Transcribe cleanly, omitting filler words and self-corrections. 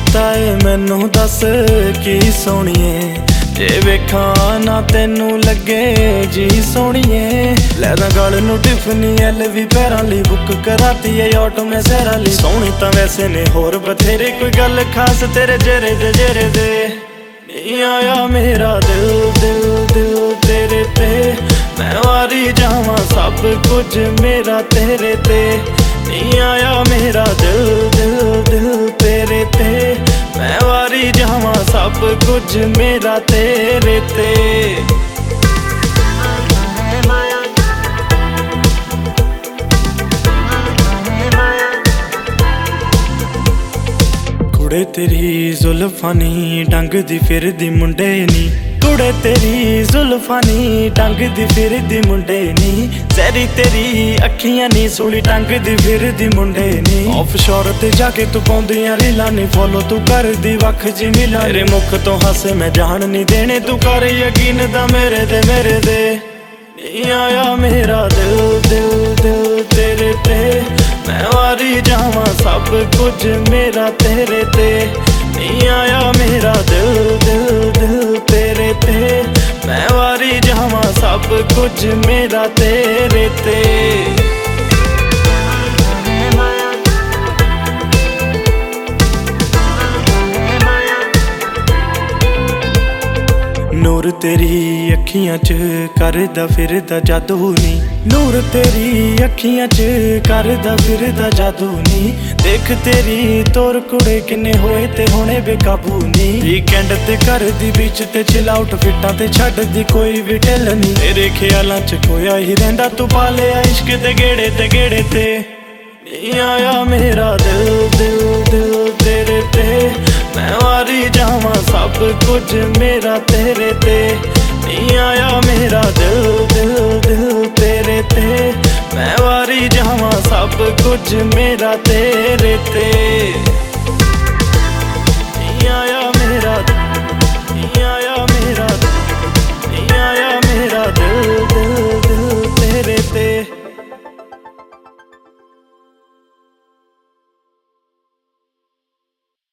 ਕੀਤਾ ਏ ਮੈਨੂੰ ਦੱਸ ਕੀ ਸੋਹਣੀਏ, ਜੇ ਵੇਖਾਂ ਨਾ ਤੈਨੂੰ ਲੱਗੇ ਜੀ ਸੋਹਣੀਏ। ਲੈ ਦਾ ਗਲ ਨੂੰ ਟਿਫਨੀ ਐਲ ਵੀ ਪੈਰਾਂ ਲਈ ਬੁੱਕ ਕਰਾਤੀ ਏ ਆਟੋ ਮੈਂ ਸਹਿਰਾਂ ਲਈ। ਸੋਹਣੀ ਤਾਂ ਵੈਸੇ ਨੇ ਹੋਰ ਬਥੇਰੇ, ਕੋਈ ਗੱਲ ਖਾਸ ਤੇਰੇ ਜੇਰੇ ਦੇ ਨਹੀਂ ਆਇਆ ਮੇਰਾ ਦਿਲ ਦਿਲ ਦਿਲ ਤੇਰੇ ਤੇ। ਮੈਂ ਵਾਰੀ ਜਾਵਾਂ ਸਭ ਕੁਝ ਮੇਰਾ ਤੇਰੇ ਤੇ, ਨਹੀਂ ਆਇਆ ਮੇਰਾ ਦਿਲ ਦਿਲ ਦਿਲ ਤੇਰੇ ਤੇ। ਮੈਂ ਵਾਰੀ ਜਾਵਾਂ ਸਭ ਕੁਝ ਮੇਰਾ ਤੇਰੇ ਤੇ। ਕੁੜੇ ਤੇਰੀ ਜ਼ੁਲਫਾਂ ਨੀ ਡੰਗਦੀ ਫਿਰਦੀ ਮੁੰਡੇ ਨੀ, ਕੁੜੇ ਤੇਰੀ ਜ਼ੁਲਫਾਂ ਨੀ ਡੰਗਦੀ ਫਿਰਦੀ ਮੁੰਡੇ ਨੀ। ਜ਼ਹਿਰੀ ਤੇਰੀ ਅੱਖੀਆਂ ਨੀ ਸੂਲੀ ਟੰਗਦੀ ਫਿਰਦੀ ਮੁੰਡੇ ਨੀ। ਆਫਸ਼ੋਰ ਤੇ ਜਾ ਕੇ ਤੂੰ ਪਾਉਂਦੀਆਂ ਰੀਲਾਂ ਨੀ ਫੋਲੋ ਤੂੰ ਕਰਦੀ ਵੱਖ ਜੀ ਮਿਲਾਂ। ਤੇਰੇ ਮੁਖ ਤੋਂ ਹਾਸੇ ਮੈਂ ਜਾਣ ਨੀ ਦੇਣੇ, ਤੂੰ ਕਰ ਯਕੀਨ ਦਾ ਮੇਰੇ ਦੇ ਨਹੀਂ ਆਇਆ ਮੇਰਾ ਦਿਲ ਦਿਲ ਦਿਲ ਤੇਰੇ ਤੇ। ਮੈਂ ਵਾਰੀ ਜਾਵਾਂ ਸਭ ਕੁਝ ਮੇਰਾ ਤੇਰੇ ਤੇ, ਨਹੀਂ ਆਇਆ ਮੇਰਾ ਦਿਲ ਦਿਲ ਦਿਲ ਤੇਰੇ ਤੇ। ਮੈਂ ਵਾਰੀ ਜਾਵਾਂ ਸਭ ਕੁਝ ਮੇਰਾ ਤੇਰੇ ਤੇ। ਨੂਰ ਤੇਰੀ ਅੱਖੀਆਂ 'ਚ ਕਰਦਾ ਫਿਰਦਾ ਜਾਦੂ ਨੀ, ਨੂਰ ਤੇਰੀ ਅੱਖੀਆਂ 'ਚ ਕਰਦਾ ਫਿਰਦਾ ਜਾਦੂ ਨੀ। ਦੇਖ ਤੇਰੀ ਤੋਰ ਕੁੜੇ ਕਿੰਨੇ ਹੋਏ ਤੇ ਹੁਣੇ ਬੇਕਾਬੂ ਨੀ। ਵੀਕਐਂਡ ਤੇ ਕਰਦੀ ਵਿੱਚ ਤੇ ਚਿਲ ਆਊਟ ਫਿੱਟਾਂ ਤੇ ਛੱਡਦੀ ਕੋਈ ਵੀ ਢਿੱਲ ਨੀ। ਤੇਰੇ ਖਿਆਲਾਂ 'ਚ ਖੋਇਆ ਹੀ ਰਹਿੰਦਾ ਤੂੰ ਪਾ ਲਿਆ ਇਸ਼ਕ ਦੇ ਗੇੜੇ ਤੇ। ਨਹੀਂ ਆਇਆ ਮੇਰਾ ਦਿਲ ਦਿਲ ਦਿਲ ਤੇਰੇ ਤੇ। ਮੈਂ ਵਾਰੀ ਜਾਵਾਂ ਸਭ ਕੁਝ ਮੇਰਾ ਤੇਰੇ ਤੇ, ਨਹੀਂ ਆਇਆ ਮੇਰਾ ਦਿਲ ਦਿਲ ਦਿਲ ਤੇਰੇ ਤੇ। ਮੈਂ ਵਾਰੀ ਜਾਵਾਂ ਸਭ ਕੁਝ ਮੇਰਾ ਤੇਰੇ ਤੇ।